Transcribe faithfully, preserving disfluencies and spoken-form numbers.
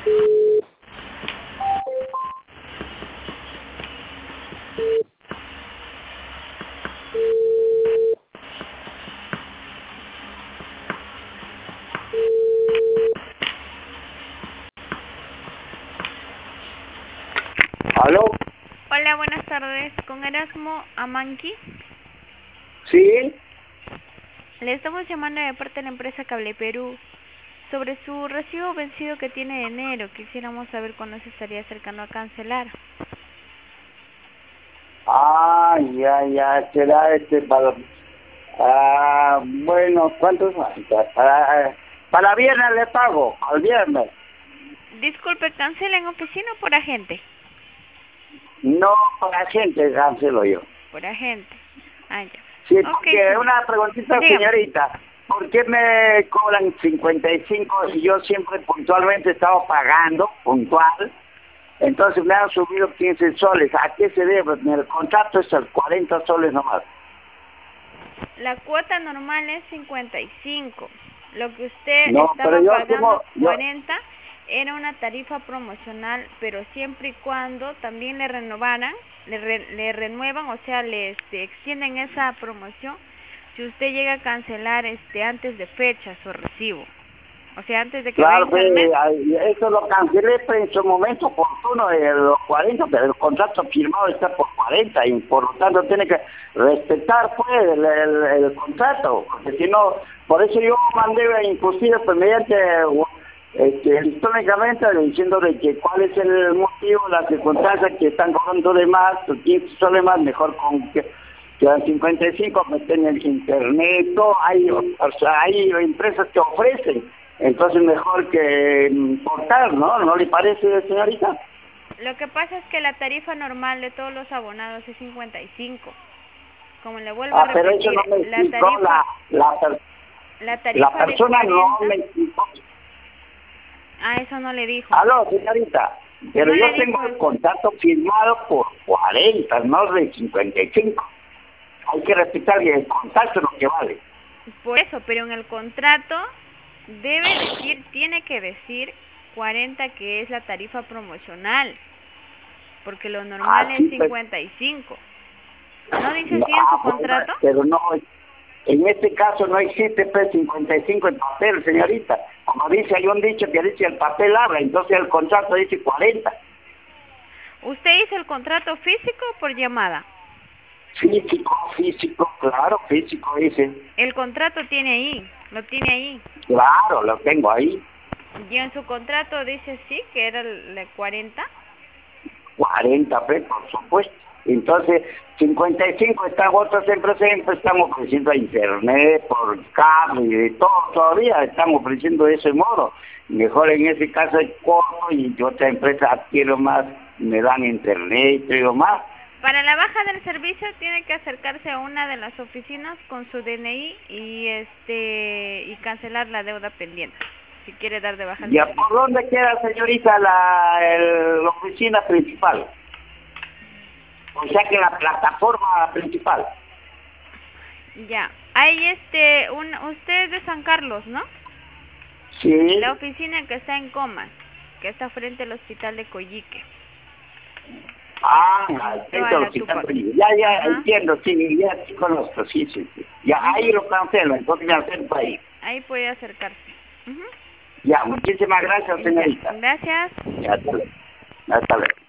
¿Aló? Hola, buenas tardes. ¿Con Erasmo Amanqui? Sí. Le estamos llamando de parte de la empresa Cable Perú sobre su recibo vencido que tiene de enero. Quisiéramos saber cuándo se estaría acercando a cancelar. Ah, ya, ya, será este para... Ah, bueno, ¿cuántos falta? Para, para viernes le pago, al viernes. Disculpe, ¿cancela en oficina o por agente? No, para gente cancelo yo. Por agente. Ah, ya. Sí, Ok, porque señor. una preguntita, Dígame. señorita. ¿Por qué me cobran cincuenta y cinco si yo siempre puntualmente he estado pagando, puntual? Entonces me han subido quince soles. ¿A qué se debe? En el contrato es el cuarenta soles nomás. La cuota normal es cincuenta y cinco. Lo que usted No, pero estaba yo pagando tengo... yo cuarenta era una tarifa promocional, pero siempre y cuando también le renovaran, le, re, le renuevan, o sea, le este, extienden esa promoción si usted llega a cancelar este antes de fecha su recibo. O sea, antes de que Claro, venza el mes. pues, ay, eso lo cancelé pues, en su momento oportuno de los cuarenta, pero el contrato firmado está por cuarenta y por lo tanto tiene que respetar pues el, el, el contrato, porque si no, por eso yo mandé inclusive pues mediante este, electrónicamente diciendo de que cuál es el motivo, las circunstancias que están cobrando de más, quince soles más, mejor con que que a cincuenta y cinco meten en el internet, todo, hay, o sea, hay empresas que ofrecen, entonces mejor que importar, ¿no? ¿No le parece, señorita? Lo que pasa es que la tarifa normal de todos los abonados es cincuenta y cinco. Como le vuelvo a Ah, pero eso repetir, no me la explicó tarifa la, la, per- la la tarifa de persona, no cuarenta. me explicó. Ah, eso no le dijo. Aló, señorita, pero No le yo tengo dijo el eso. contrato firmado por cuarenta, no de cincuenta y cinco. Hay que respetar el contrato, lo que vale. Por eso, pero en el contrato debe decir, tiene que decir cuarenta, que es la tarifa promocional, porque lo normal Ah, es sí, pues, cincuenta y cinco. ¿No dice no, así en su ah, bueno, contrato? pero no, en este caso no existe P cincuenta y cinco en papel, señorita. Como dice, hay un dicho que dice el papel habla, entonces el contrato dice cuarenta. ¿Usted hizo el contrato físico o por llamada? Físico, físico, claro, físico dice. El contrato tiene ahí, lo tiene ahí. Claro, lo tengo ahí. Y en su contrato dice sí, que era el de cuarenta. cuarenta, pues, por supuesto. Entonces, cincuenta y cinco están otras empresas, siempre estamos ofreciendo a internet, por cable y de todo, todavía estamos ofreciendo de ese modo. Mejor en ese caso hay corto y otra empresa adquiero más, me dan internet y todo más. Para la baja del servicio tiene que acercarse a una de las oficinas con su D N I y este y cancelar la deuda pendiente, si quiere dar de baja el ¿Ya por servicio. dónde queda, señorita, la, el- la oficina principal? O sea que la plataforma principal. Ya, hay este, un, usted es de San Carlos, ¿no? La Sí. oficina que está en Comas, que está frente al hospital de Coyique, Ah, en toda frente al la hospital Tupac. Perú. Ya, ya, Ajá, entiendo, sí, ya sí conozco, sí, sí, sí. Ya, ahí mhm, lo cancelo, entonces me acerco ahí. ahí puede acercarse. Mhm. Ya, muchísimas gracias, Ya, señorita. gracias. Ya, hasta luego. Hasta luego.